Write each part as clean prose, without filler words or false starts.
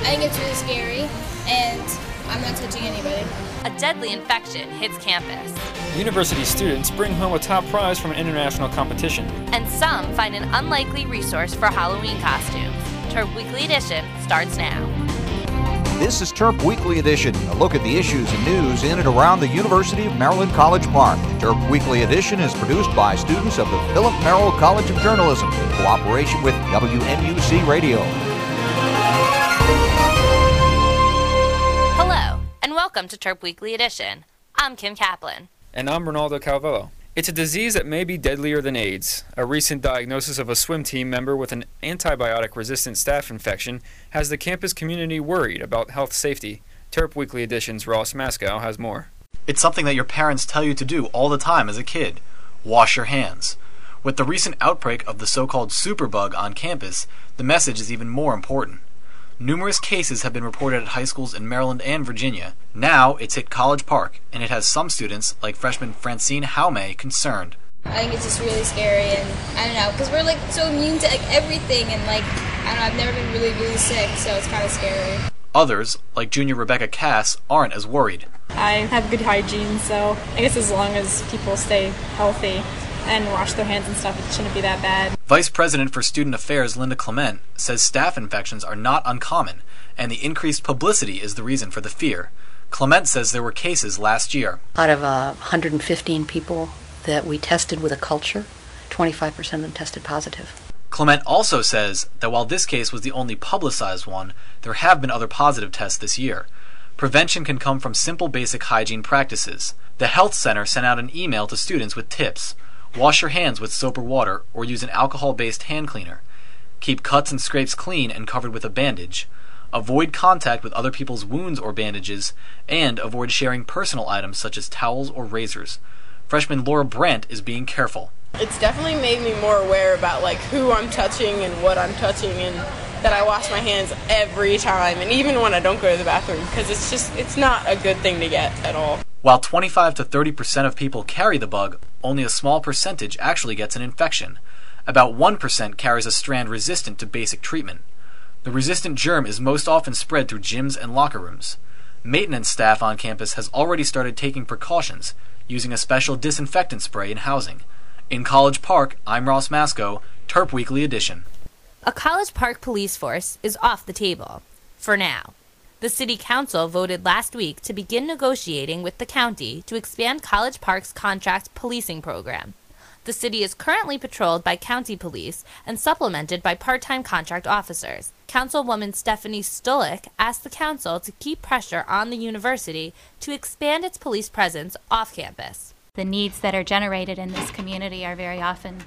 I think it's really scary, and I'm not touching anybody. A deadly infection hits campus. University students bring home a top prize from an international competition. And some find an unlikely resource for Halloween costumes. TERP Weekly Edition starts now. This is TERP Weekly Edition, a look at the issues and news in and around the University of Maryland College Park. TERP Weekly Edition is produced by students of the Philip Merrill College of Journalism in cooperation with WMUC Radio. Hello, and welcome to TERP Weekly Edition. I'm Kim Kaplan. And I'm Ronaldo Calvello. It's a disease that may be deadlier than AIDS. A recent diagnosis of a swim team member with an antibiotic-resistant staph infection has the campus community worried about health safety. TERP Weekly Edition's Ross Mascow has more. It's something that your parents tell you to do all the time as a kid. Wash your hands. With the recent outbreak of the so-called superbug on campus, the message is even more important. Numerous cases have been reported at high schools in Maryland and Virginia. Now it's hit College Park, and it has some students, like freshman Francine Jaume, concerned. I think it's just really scary, and I don't know, because we're like so immune to everything, and I don't know, I've never been really sick, so it's kind of scary. Others, like junior Rebecca Cass, aren't as worried. I have good hygiene, so I guess as long as people stay healthy and wash their hands and stuff, it shouldn't be that bad. Vice President for Student Affairs Linda Clement says staph infections are not uncommon, and the increased publicity is the reason for the fear. Clement says there were cases last year. Out of 115 people that we tested with a culture, 25% of them tested positive. Clement also says that while this case was the only publicized one, there have been other positive tests this year. Prevention can come from simple basic hygiene practices. The health center sent out an email to students with tips. Wash your hands with soap or water, or use an alcohol-based hand cleaner. Keep cuts and scrapes clean and covered with a bandage. Avoid contact with other people's wounds or bandages, and avoid sharing personal items such as towels or razors. Freshman Laura Brandt is being careful. It's definitely made me more aware about who I'm touching and what I'm touching, and that I wash my hands every time, and even when I don't go to the bathroom, because it's not a good thing to get at all. While 25 to 30% of people carry the bug, only a small percentage actually gets an infection. About 1% carries a strand resistant to basic treatment. The resistant germ is most often spread through gyms and locker rooms. Maintenance staff on campus has already started taking precautions, using a special disinfectant spray in housing. In College Park, I'm Ross Mascow, TERP Weekly Edition. A College Park police force is off the table, for now. The City Council voted last week to begin negotiating with the county to expand College Park's contract policing program. The city is currently patrolled by county police and supplemented by part-time contract officers. Councilwoman Stephanie Stulik asked the council to keep pressure on the university to expand its police presence off campus. The needs that are generated in this community are very often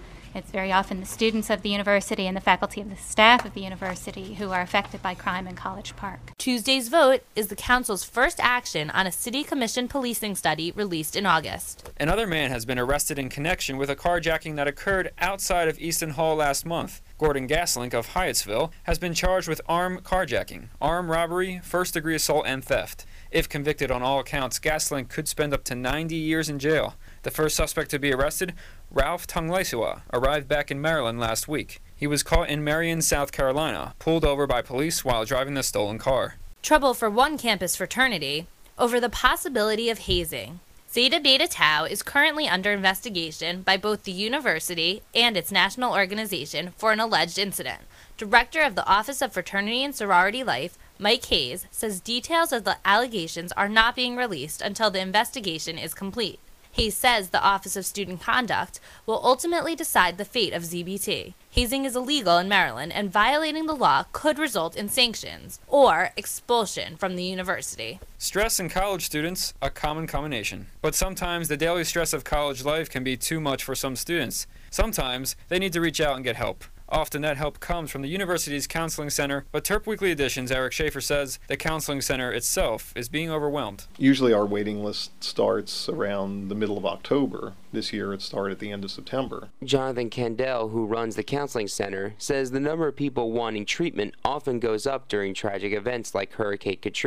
the students of the university and the faculty and the staff of the university who are affected by crime in College Park. Tuesday's vote is the council's first action on a city commission policing study released in August. Another man has been arrested in connection with a carjacking that occurred outside of Easton Hall last month. Gordon Gaslink of Hyattsville has been charged with armed carjacking, armed robbery, first-degree assault, and theft. If convicted on all accounts, Gaslink could spend up to 90 years in jail. The first suspect to be arrested, Ralph Tunglaisua, arrived back in Maryland last week. He was caught in Marion, South Carolina, pulled over by police while driving the stolen car. Trouble for one campus fraternity over the possibility of hazing. Zeta Beta Tau is currently under investigation by both the university and its national organization for an alleged incident. Director of the Office of Fraternity and Sorority Life, Mike Hayes, says details of the allegations are not being released until the investigation is complete. Hayes says the Office of Student Conduct will ultimately decide the fate of ZBT. Hazing is illegal in Maryland, and violating the law could result in sanctions or expulsion from the university. Stress in college students, a common combination. But sometimes the daily stress of college life can be too much for some students. Sometimes they need to reach out and get help. Often that help comes from the university's counseling center, but TERP Weekly Edition's Eric Schaefer says the counseling center itself is being overwhelmed. Usually our waiting list starts around the middle of October. This year it started at the end of September. Jonathan Candell, who runs the counseling center, says the number of people wanting treatment often goes up during tragic events like Hurricane Katrina.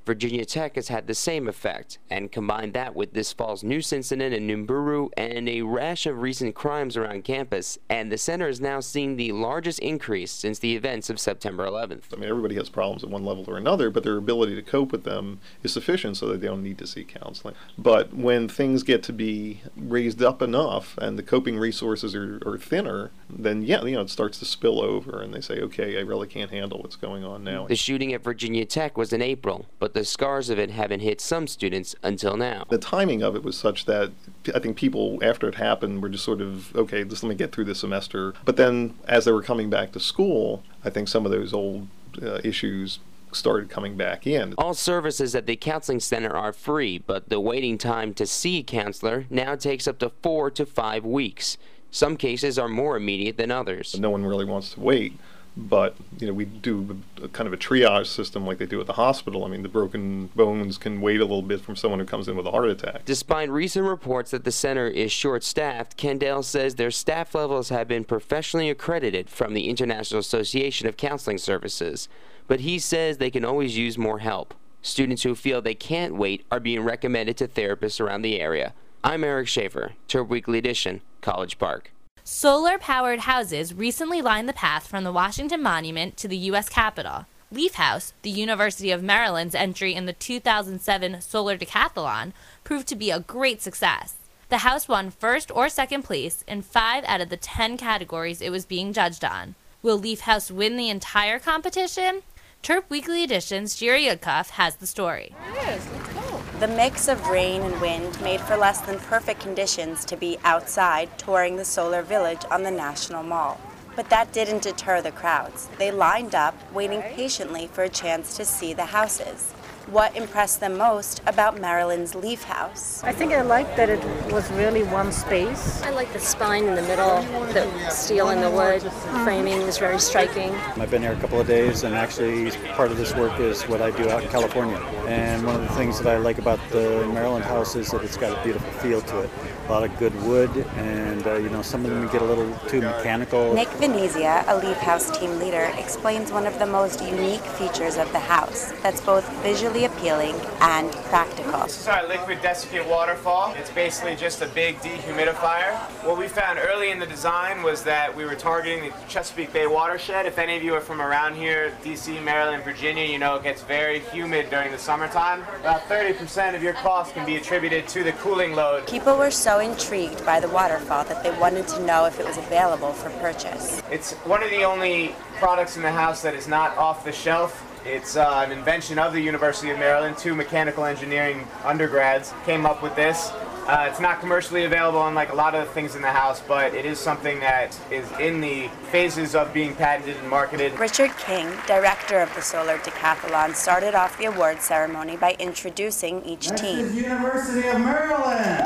Virginia Tech has had the same effect, and combine that with this fall's noose incident in Nimburu and a rash of recent crimes around campus, and the center is now seeing the largest increase since the events of September 11th. I mean, everybody has problems at one level or another, but their ability to cope with them is sufficient so that they don't need to seek counseling. But when things get to be raised up enough and the coping resources are thinner, then it starts to spill over, and they say, okay, I really can't handle what's going on now. The shooting at Virginia Tech was in April, but the scars of it haven't hit some students until now. The timing of it was such that I think people, after it happened, were just sort of, okay, just let me get through this semester. But then as they were coming back to school, I think some of those old issues started coming back in. All services at the counseling center are free, but the waiting time to see a counselor now takes up to 4 to 5 weeks. Some cases are more immediate than others. No one really wants to wait. But, we do a kind of a triage system like they do at the hospital. I mean, the broken bones can wait a little bit from someone who comes in with a heart attack. Despite recent reports that the center is short-staffed, Kendall says their staff levels have been professionally accredited from the International Association of Counseling Services. But he says they can always use more help. Students who feel they can't wait are being recommended to therapists around the area. I'm Eric Schaefer, Terp Weekly Edition, College Park. Solar-powered houses recently lined the path from the Washington Monument to the U.S. Capitol. Leaf House, the University of Maryland's entry in the 2007 Solar Decathlon, proved to be a great success. The house won first or second place in 5 out of the 10 categories it was being judged on. Will Leaf House win the entire competition? Terp Weekly Edition's Jerry Yudkoff has the story. Yes, let's go. The mix of rain and wind made for less than perfect conditions to be outside touring the Solar Village on the National Mall. But that didn't deter the crowds. They lined up, waiting patiently for a chance to see the houses. What impressed them most about Maryland's Leaf House? I think I liked that it was really one space. I like the spine in the middle, the steel in the wood framing is very striking. I've been here a couple of days, and actually part of this work is what I do out in California. And one of the things that I like about the Maryland house is that it's got a beautiful feel to it. A lot of good wood, and some of them get a little too mechanical. Nick Venezia, a Leaf House team leader, explains one of the most unique features of the house that's both visually appealing and practical. This is our liquid desiccant waterfall. It's basically just a big dehumidifier. What we found early in the design was that we were targeting the Chesapeake Bay watershed. If any of you are from around here, DC, Maryland, Virginia, it gets very humid during the summertime. About 30% of your cost can be attributed to the cooling load. People were so intrigued by the waterfall that they wanted to know if it was available for purchase. It's one of the only products in the house that is not off the shelf. It's an invention of the University of Maryland. 2 mechanical engineering undergrads came up with this. It's not commercially available unlike a lot of the things in the house, but it is something that is in the phases of being patented and marketed. Richard King, director of the Solar Decathlon, started off the award ceremony by introducing each team. This is University of Maryland!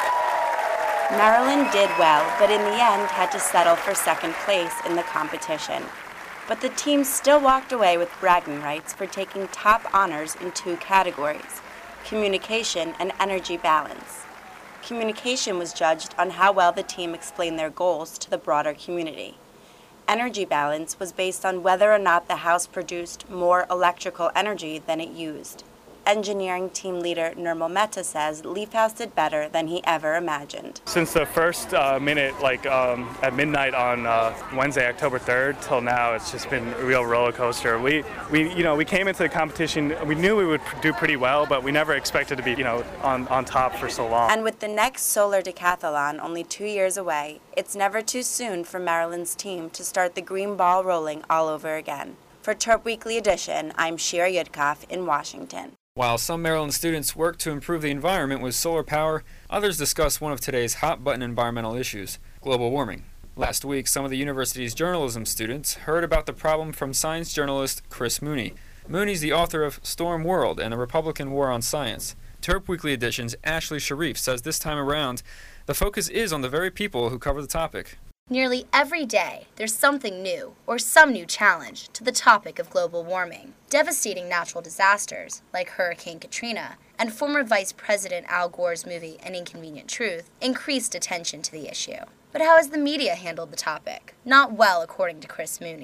Maryland did well, but in the end had to settle for second place in the competition. But the team still walked away with bragging rights for taking top honors in 2 categories, communication and energy balance. Communication was judged on how well the team explained their goals to the broader community. Energy balance was based on whether or not the house produced more electrical energy than it used. Engineering team leader Nirmal Mehta says Leaf House did better than he ever imagined. Since the first minute, at midnight on Wednesday, October 3rd, till now, it's just been a real roller coaster. We came into the competition, we knew we would do pretty well, but we never expected to be, on top for so long. And with the next Solar Decathlon only 2 years away, it's never too soon for Maryland's team to start the green ball rolling all over again. For Terp Weekly Edition, I'm Shira Yudkoff in Washington. While some Maryland students work to improve the environment with solar power, others discuss one of today's hot-button environmental issues, global warming. Last week, some of the university's journalism students heard about the problem from science journalist Chris Mooney. Mooney's the author of Storm World and the Republican War on Science. Terp Weekly Edition's Ashley Sharif says this time around, the focus is on the very people who cover the topic. Nearly every day, there's something new or some new challenge to the topic of global warming. Devastating natural disasters, like Hurricane Katrina, and former Vice President Al Gore's movie An Inconvenient Truth, increased attention to the issue. But how has the media handled the topic? Not well, according to Chris Mooney.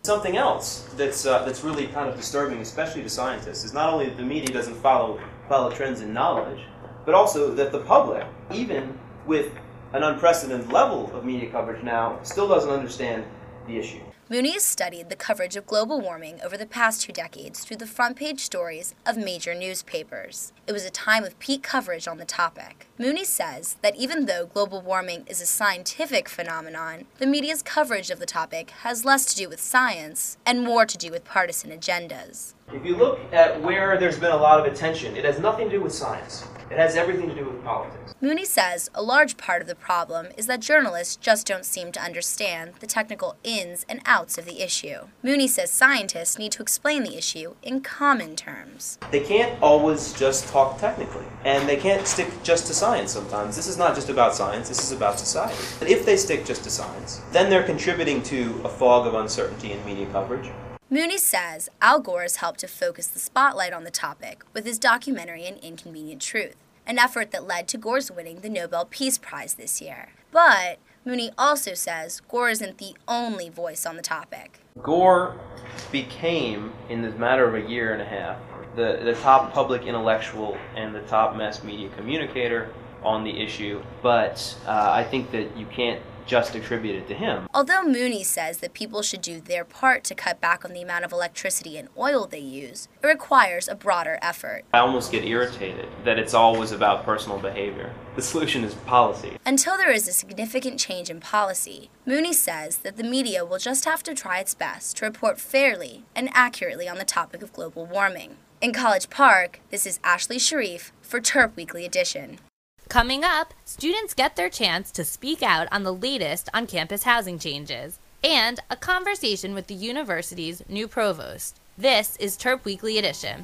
Something else that's really kind of disturbing, especially to scientists, is not only that the media doesn't follow trends in knowledge, but also that the public, even with an unprecedented level of media coverage now, still doesn't understand the issue. Mooney has studied the coverage of global warming over the past 2 decades through the front-page stories of major newspapers. It was a time of peak coverage on the topic. Mooney says that even though global warming is a scientific phenomenon, the media's coverage of the topic has less to do with science and more to do with partisan agendas. If you look at where there's been a lot of attention, it has nothing to do with science. It has everything to do with politics. Mooney says a large part of the problem is that journalists just don't seem to understand the technical ins and outs of the issue. Mooney says scientists need to explain the issue in common terms. They can't always just talk technically, and they can't stick just to science sometimes. This is not just about science, this is about society. And if they stick just to science, then they're contributing to a fog of uncertainty in media coverage. Mooney says Al Gore has helped to focus the spotlight on the topic with his documentary An Inconvenient Truth, an effort that led to Gore's winning the Nobel Peace Prize this year. But Mooney also says Gore isn't the only voice on the topic. Gore became, in the matter of a year and a half, the top public intellectual and the top mass media communicator on the issue, but I think that you can't just attribute it to him. Although Mooney says that people should do their part to cut back on the amount of electricity and oil they use, it requires a broader effort. I almost get irritated that it's always about personal behavior. The solution is policy. Until there is a significant change in policy, Mooney says that the media will just have to try its best to report fairly and accurately on the topic of global warming. In College Park, this is Ashley Sharif for TERP Weekly Edition. Coming up, students get their chance to speak out on the latest on-campus housing changes, and a conversation with the university's new provost. This is TERP Weekly Edition.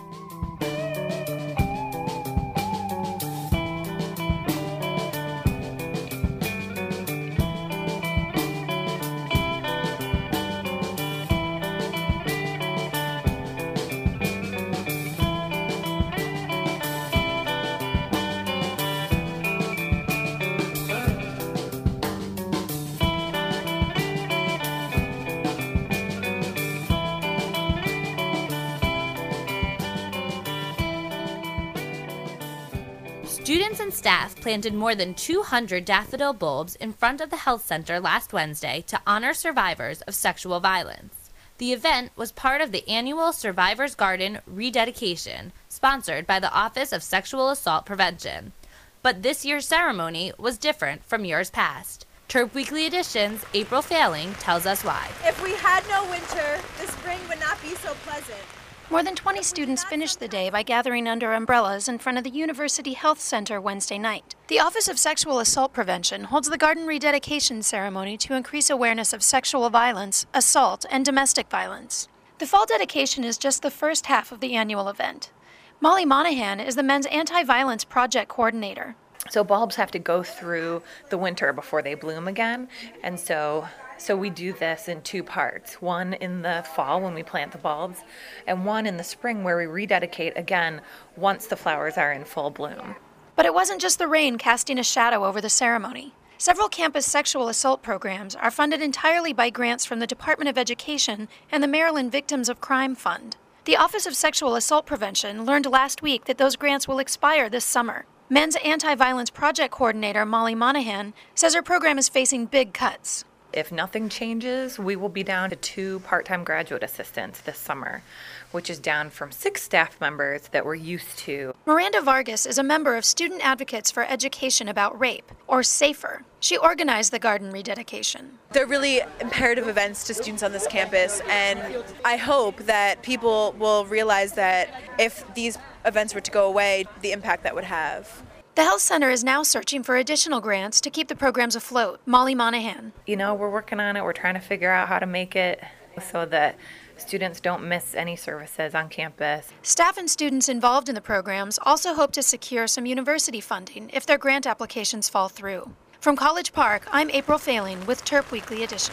Students and staff planted more than 200 daffodil bulbs in front of the health center last Wednesday to honor survivors of sexual violence. The event was part of the annual Survivors Garden rededication, sponsored by the Office of Sexual Assault Prevention. But this year's ceremony was different from years past. TERP Weekly Edition's April Failing tells us why. If we had no winter, the spring would not be so pleasant. More than 20 students finished the day by gathering under umbrellas in front of the University Health Center Wednesday night. The Office of Sexual Assault Prevention holds the garden rededication ceremony to increase awareness of sexual violence, assault, and domestic violence. The fall dedication is just the first half of the annual event. Molly Monahan is the Men's Anti-Violence Project Coordinator. So bulbs have to go through the winter before they bloom again, and so we do this in 2 parts. One in the fall when we plant the bulbs, and one in the spring where we rededicate again once the flowers are in full bloom. But it wasn't just the rain casting a shadow over the ceremony. Several campus sexual assault programs are funded entirely by grants from the Department of Education and the Maryland Victims of Crime Fund. The Office of Sexual Assault Prevention learned last week that those grants will expire this summer. Men's Anti-Violence Project Coordinator Molly Monahan says her program is facing big cuts. If nothing changes, we will be down to 2 part-time graduate assistants this summer, which is down from 6 staff members that we're used to. Miranda Vargas is a member of Student Advocates for Education About Rape, or SAFER. She organized the garden rededication. They're really imperative events to students on this campus, and I hope that people will realize that if these events were to go away, the impact that would have. The Health Center is now searching for additional grants to keep the programs afloat. Molly Monahan. We're working on it. We're trying to figure out how to make it so that students don't miss any services on campus. Staff and students involved in the programs also hope to secure some university funding if their grant applications fall through. From College Park, I'm April Failing with TERP Weekly Edition.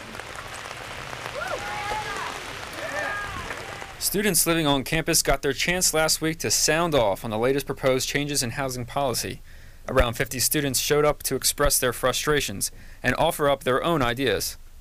Students living on campus got their chance last week to sound off on the latest proposed changes in housing policy. Around 50 students showed up to express their frustrations and offer up their own ideas.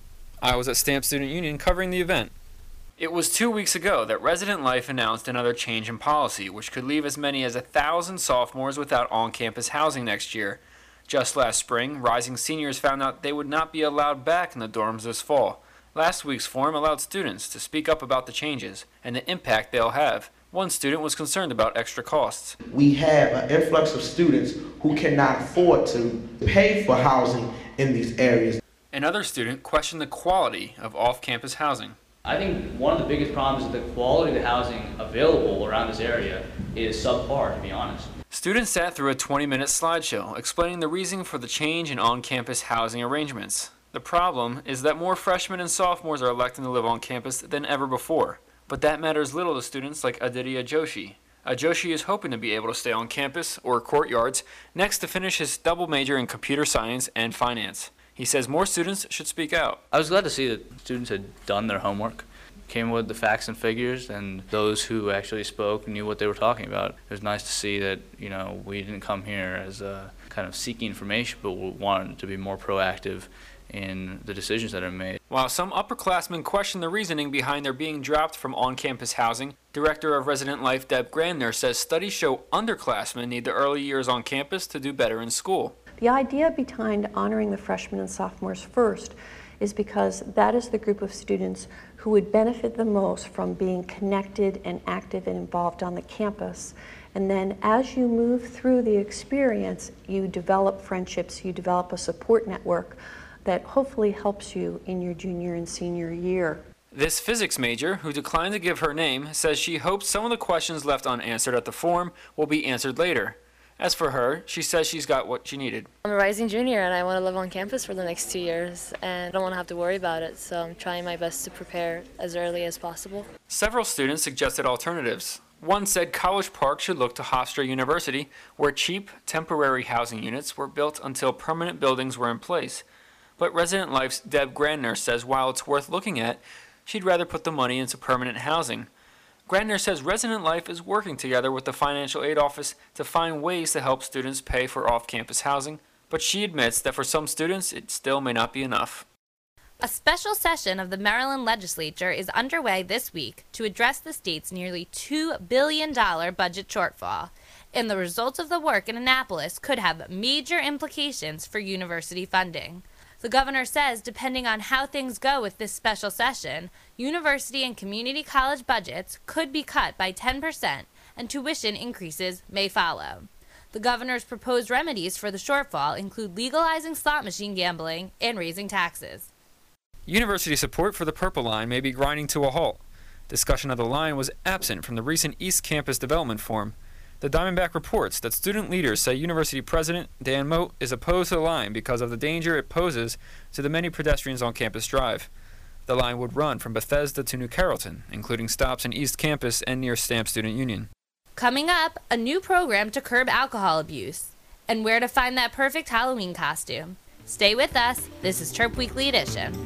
I was at Stamp Student Union covering the event. It was 2 weeks ago that Resident Life announced another change in policy, which could leave as many as 1,000 sophomores without on-campus housing next year. Just last spring, rising seniors found out they would not be allowed back in the dorms this fall. Last week's forum allowed students to speak up about the changes and the impact they'll have. One student was concerned about extra costs. We have an influx of students who cannot afford to pay for housing in these areas. Another student questioned the quality of off-campus housing. I think one of the biggest problems is the quality of the housing available around this area is subpar, to be honest. Students sat through a 20-minute slideshow explaining the reason for the change in on-campus housing arrangements. The problem is that more freshmen and sophomores are electing to live on campus than ever before. But that matters little to students like Aditya Joshi. Joshi is hoping to be able to stay on campus or courtyards next to finish his double major in computer science and finance. He says more students should speak out. I was glad to see that students had done their homework, came with the facts and figures, and those who actually spoke knew what they were talking about. It was nice to see that, we didn't come here as a kind of seeking information, but we wanted to be more proactive in the decisions that are made. While some upperclassmen question the reasoning behind their being dropped from on-campus housing, Director of Resident Life Deb Grandner says studies show underclassmen need the early years on campus to do better in school. The idea behind honoring the freshmen and sophomores first is because that is the group of students who would benefit the most from being connected and active and involved on the campus. And then as you move through the experience, you develop friendships, you develop a support network that hopefully helps you in your junior and senior year. This physics major, who declined to give her name, says she hopes some of the questions left unanswered at the forum will be answered later. As for her, she says she's got what she needed. I'm a rising junior and I want to live on campus for the next 2 years, and I don't want to have to worry about it, so I'm trying my best to prepare as early as possible. Several students suggested alternatives. One said College Park should look to Hofstra University, where cheap, temporary housing units were built until permanent buildings were in place. But Resident Life's Deb Grandner says while it's worth looking at, she'd rather put the money into permanent housing. Grandner says Resident Life is working together with the Financial Aid Office to find ways to help students pay for off-campus housing, but she admits that for some students it still may not be enough. A special session of the Maryland legislature is underway this week to address the state's nearly $2 billion budget shortfall, and the results of the work in Annapolis could have major implications for university funding. The governor says depending on how things go with this special session, university and community college budgets could be cut by 10% and tuition increases may follow. The governor's proposed remedies for the shortfall include legalizing slot machine gambling and raising taxes. University support for the Purple Line may be grinding to a halt. Discussion of the line was absent from the recent East Campus Development Forum. The Diamondback reports that student leaders say University President Dan Moat is opposed to the line because of the danger it poses to the many pedestrians on Campus Drive. The line would run from Bethesda to New Carrollton, including stops in East Campus and near Stamp Student Union. Coming up, a new program to curb alcohol abuse, and where to find that perfect Halloween costume. Stay with us. This is Chirp Weekly Edition.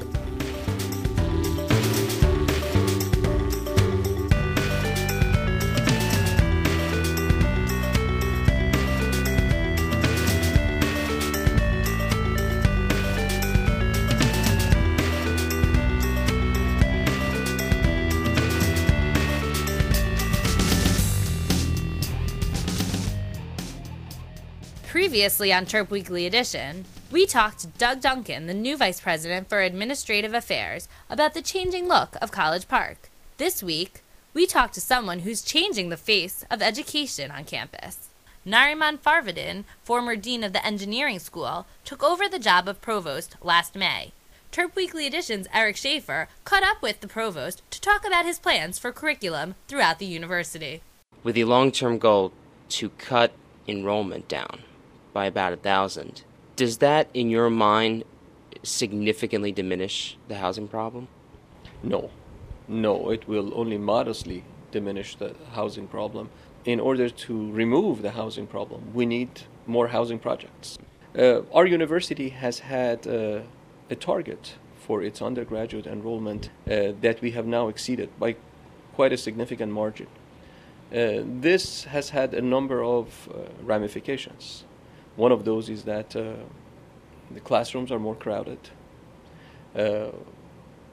Previously on Chirp Weekly Edition, we talked to Doug Duncan, the new Vice President for Administrative Affairs, about the changing look of College Park. This week, we talked to someone who's changing the face of education on campus. Nariman Farvadin, former Dean of the Engineering School, took over the job of Provost last May. Chirp Weekly Edition's Eric Schaefer caught up with the Provost to talk about his plans for curriculum throughout the university. With the long-term goal to cut enrollment down by about 1,000. Does that, in your mind, significantly diminish the housing problem? No, it will only modestly diminish the housing problem. In order to remove the housing problem, we need more housing projects. Our university has had a target for its undergraduate enrollment that we have now exceeded by quite a significant margin. This has had a number of ramifications. One of those is that the classrooms are more crowded.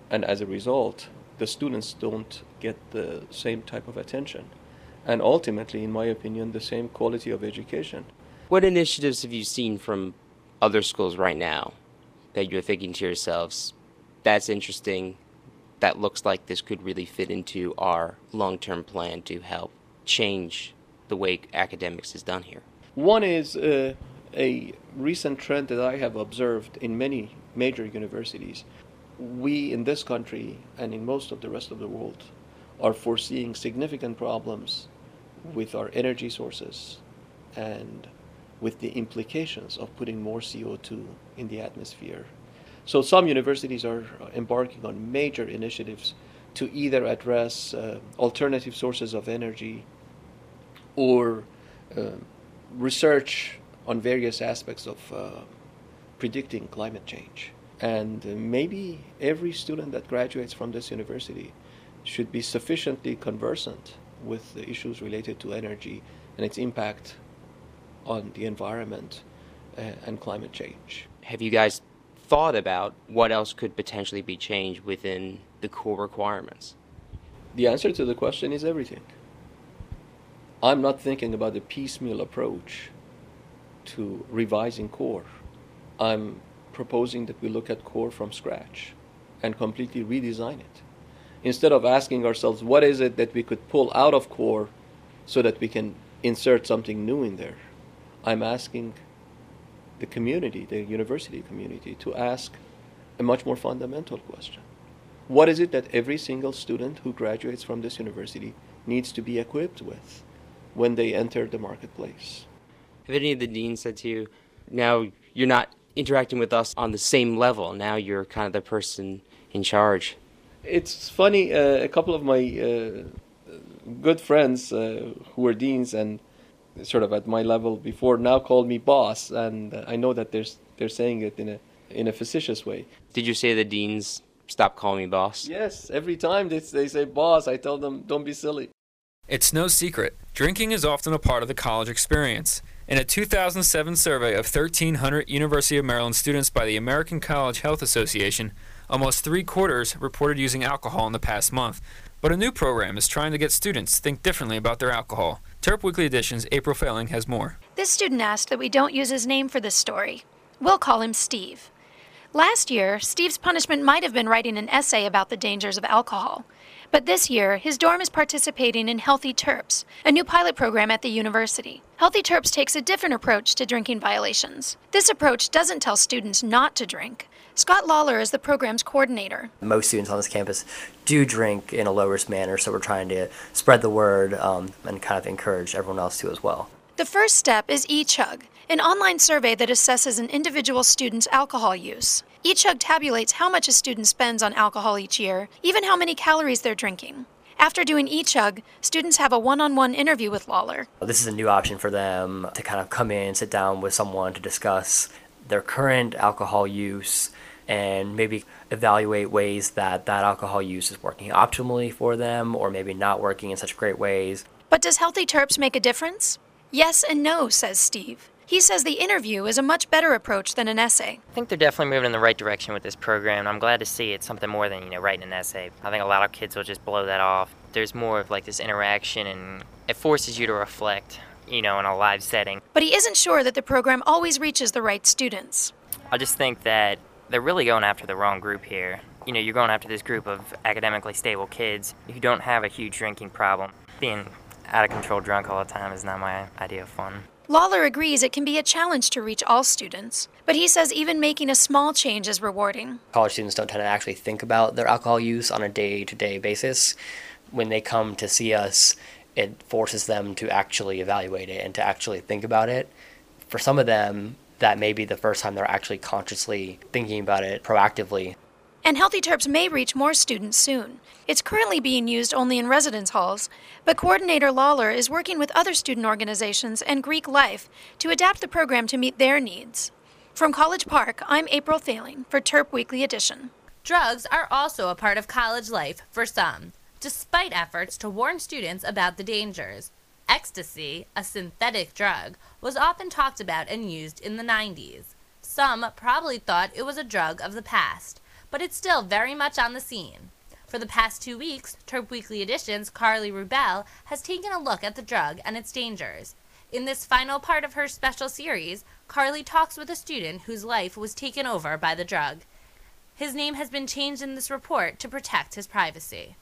And as a result, the students don't get the same type of attention. And ultimately, in my opinion, the same quality of education. What initiatives have you seen from other schools right now that you're thinking to yourselves, that's interesting, that looks like this could really fit into our long-term plan to help change the way academics is done here? One is a recent trend that I have observed in many major universities. We in this country and in most of the rest of the world are foreseeing significant problems with our energy sources and with the implications of putting more CO2 in the atmosphere. So some universities are embarking on major initiatives to either address alternative sources of energy or research on various aspects of predicting climate change. And maybe every student that graduates from this university should be sufficiently conversant with the issues related to energy and its impact on the environment and climate change. Have you guys thought about what else could potentially be changed within the core requirements? The answer to the question is everything. I'm not thinking about a piecemeal approach to revising core. I'm proposing that we look at core from scratch and completely redesign it. Instead of asking ourselves, what is it that we could pull out of core so that we can insert something new in there? I'm asking the community, the university community, to ask a much more fundamental question. What is it that every single student who graduates from this university needs to be equipped with when they enter the marketplace? Have any of the deans said to you, now you're not interacting with us on the same level, now you're kind of the person in charge? It's funny, a couple of my good friends who were deans and sort of at my level before now called me boss, and I know that they're saying it in a facetious way. Did you say the deans stop calling me boss? Yes, every time they say boss, I tell them, don't be silly. It's no secret, drinking is often a part of the college experience. In a 2007 survey of 1,300 University of Maryland students by the American College Health Association, almost 3/4 reported using alcohol in the past month. But a new program is trying to get students to think differently about their alcohol. Terp Weekly Edition's April Failing has more. This student asked that we don't use his name for this story. We'll call him Steve. Last year, Steve's punishment might have been writing an essay about the dangers of alcohol. But this year, his dorm is participating in Healthy Terps, a new pilot program at the university. Healthy Terps takes a different approach to drinking violations. This approach doesn't tell students not to drink. Scott Lawler is the program's coordinator. Most students on this campus do drink in a low-risk manner, so we're trying to spread the word and kind of encourage everyone else to as well. The first step is eChug, an online survey that assesses an individual student's alcohol use. eChug tabulates how much a student spends on alcohol each year, even how many calories they're drinking. After doing eChug, students have a one-on-one interview with Lawler. This is a new option for them to kind of come in, sit down with someone to discuss their current alcohol use and maybe evaluate ways that alcohol use is working optimally for them or maybe not working in such great ways. But does Healthy Terps make a difference? Yes and no, says Steve. He says the interview is a much better approach than an essay. I think they're definitely moving in the right direction with this program. I'm glad to see it's something more than, writing an essay. I think a lot of kids will just blow that off. There's more of like this interaction and it forces you to reflect, in a live setting. But he isn't sure that the program always reaches the right students. I just think that they're really going after the wrong group here. You're going after this group of academically stable kids who don't have a huge drinking problem. Being out of control drunk all the time is not my idea of fun. Lawler agrees it can be a challenge to reach all students, but he says even making a small change is rewarding. College students don't tend to actually think about their alcohol use on a day-to-day basis. When they come to see us, it forces them to actually evaluate it and to actually think about it. For some of them, that may be the first time they're actually consciously thinking about it proactively. And Healthy Terps may reach more students soon. It's currently being used only in residence halls, but coordinator Lawler is working with other student organizations and Greek Life to adapt the program to meet their needs. From College Park, I'm April Failing for Terp Weekly Edition. Drugs are also a part of college life for some, despite efforts to warn students about the dangers. Ecstasy, a synthetic drug, was often talked about and used in the 90s. Some probably thought it was a drug of the past, but it's still very much on the scene. For the past 2 weeks, Terp Weekly Edition's Carly Rubel has taken a look at the drug and its dangers. In this final part of her special series, Carly talks with a student whose life was taken over by the drug. His name has been changed in this report to protect his privacy.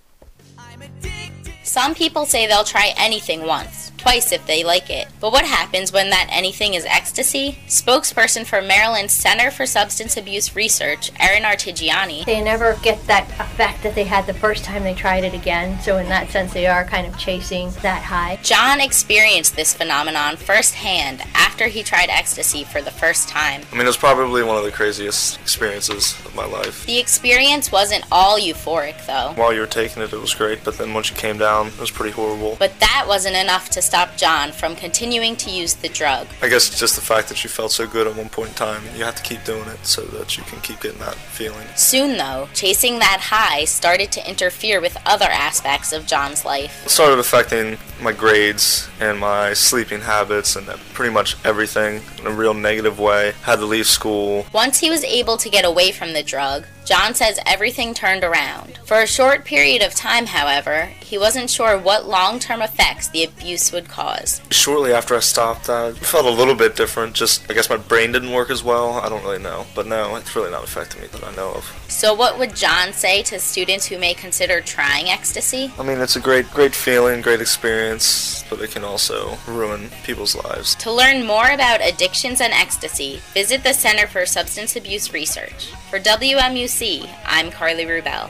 Some people say they'll try anything once, twice if they like it. But what happens when that anything is ecstasy? Spokesperson for Maryland's Center for Substance Abuse Research, Erin Artigiani. They never get that effect that they had the first time they tried it again, so in that sense they are kind of chasing that high. John experienced this phenomenon firsthand after he tried ecstasy for the first time. I mean, it was probably one of the craziest experiences of my life. The experience wasn't all euphoric, though. While you were taking it, it was great, but then once you came down, it was pretty horrible. But that wasn't enough to stop John from continuing to use the drug. I guess it's just the fact that you felt so good at one point in time. You have to keep doing it so that you can keep getting that feeling. Soon, though, chasing that high started to interfere with other aspects of John's life. It started affecting my grades and my sleeping habits and pretty much everything in a real negative way. Had to leave school. Once he was able to get away from the drug, John says everything turned around. For a short period of time, however, he wasn't sure what long-term effects the abuse would cause. Shortly after I stopped, I felt a little bit different. Just, I guess my brain didn't work as well. I don't really know. But no, it's really not affecting me that I know of. So what would John say to students who may consider trying ecstasy? I mean, it's a great feeling, great experience, but it can also ruin people's lives. To learn more about addictions and ecstasy, visit the Center for Substance Abuse Research. For WMUC, I'm Carly Rubel.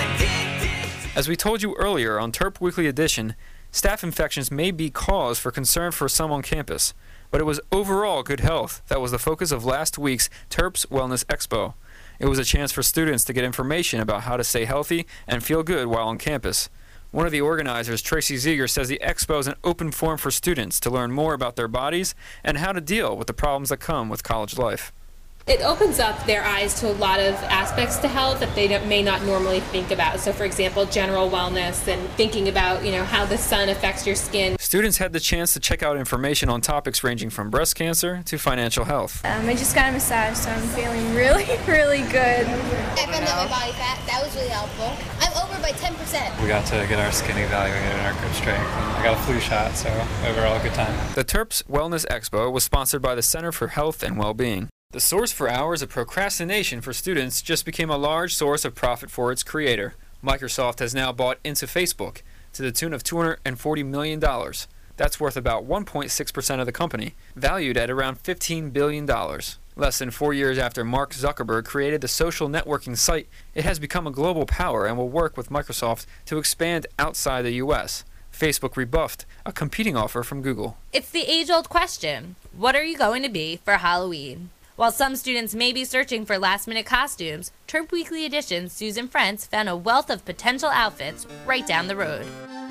As we told you earlier on Terp Weekly Edition, staph infections may be cause for concern for some on campus, but it was overall good health that was the focus of last week's Terps Wellness Expo. It was a chance for students to get information about how to stay healthy and feel good while on campus. One of the organizers, Tracy Ziegler, says the expo is an open forum for students to learn more about their bodies and how to deal with the problems that come with college life. It opens up their eyes to a lot of aspects to health that they may not normally think about. So, for example, general wellness and thinking about, how the sun affects your skin. Students had the chance to check out information on topics ranging from breast cancer to financial health. I just got a massage, so I'm feeling really, really good. I found out my body fat. That was really helpful. I'm over by 10%. We got to get our skin evaluated and our grip strength. I got a flu shot, so overall a good time. The Terps Wellness Expo was sponsored by the Center for Health and Well-Being. The source for hours of procrastination for students just became a large source of profit for its creator. Microsoft has now bought into Facebook to the tune of $240 million. That's worth about 1.6% of the company, valued at around $15 billion. Less than 4 years after Mark Zuckerberg created the social networking site, it has become a global power and will work with Microsoft to expand outside the U.S. Facebook rebuffed a competing offer from Google. It's the age-old question. What are you going to be for Halloween? While some students may be searching for last-minute costumes, Terp Weekly Edition's Susan Frentz found a wealth of potential outfits right down the road.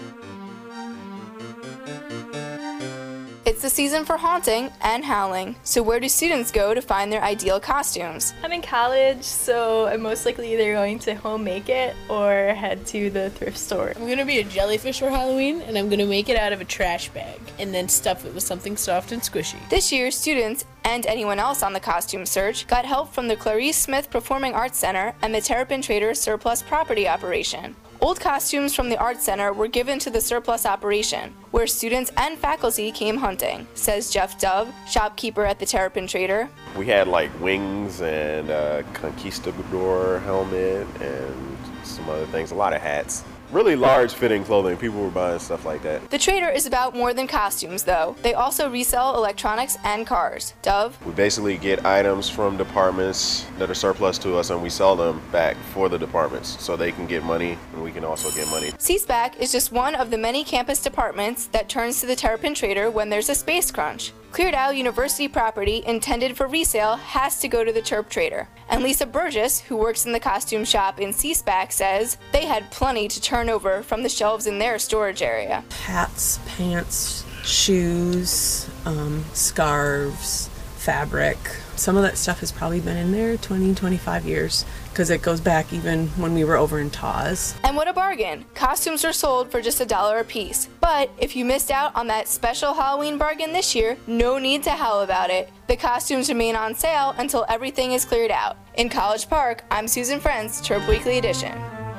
It's the season for haunting and howling, so where do students go to find their ideal costumes? I'm in college, so I'm most likely either going to home make it or head to the thrift store. I'm going to be a jellyfish for Halloween, and I'm going to make it out of a trash bag and then stuff it with something soft and squishy. This year, students and anyone else on the costume search got help from the Clarice Smith Performing Arts Center and the Terrapin Traders Surplus Property Operation. Old costumes from the Arts Center were given to the surplus operation, where students and faculty came hunting, says Jeff Dove, shopkeeper at the Terrapin Trader. We had like wings and a conquistador helmet and some other things, a lot of hats. Really large fitting clothing. People were buying stuff like that. The Trader is about more than costumes, though. They also resell electronics and cars. Dove? We basically get items from departments that are surplus to us and we sell them back for the departments so they can get money and we can also get money. CSPAC is just one of the many campus departments that turns to the Terrapin Trader when there's a space crunch. Cleared out university property intended for resale has to go to the Terp Trader. And Lisa Burgess, who works in the costume shop in CSPAC, says they had plenty to turn over from the shelves in their storage area. Hats, pants, shoes, scarves, fabric, Some of that stuff has probably been in there 20, 25 years because it goes back even when we were over in Taws. And what a bargain! Costumes are sold for just $1 a piece. But if you missed out on that special Halloween bargain this year, no need to howl about it. The costumes remain on sale until everything is cleared out. In College Park, I'm Susan Friends, Terp Weekly Edition.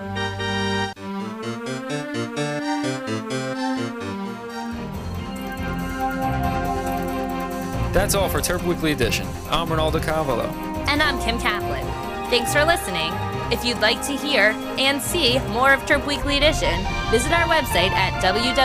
That's all for Terp Weekly Edition. I'm Ronaldo Cavallo. And I'm Kim Kaplan. Thanks for listening. If you'd like to hear and see more of Terp Weekly Edition, visit our website at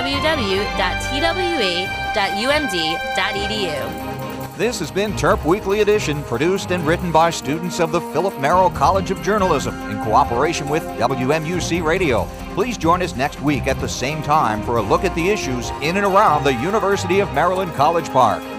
www.twe.umd.edu. This has been Terp Weekly Edition, produced and written by students of the Philip Merrill College of Journalism in cooperation with WMUC Radio. Please join us next week at the same time for a look at the issues in and around the University of Maryland College Park.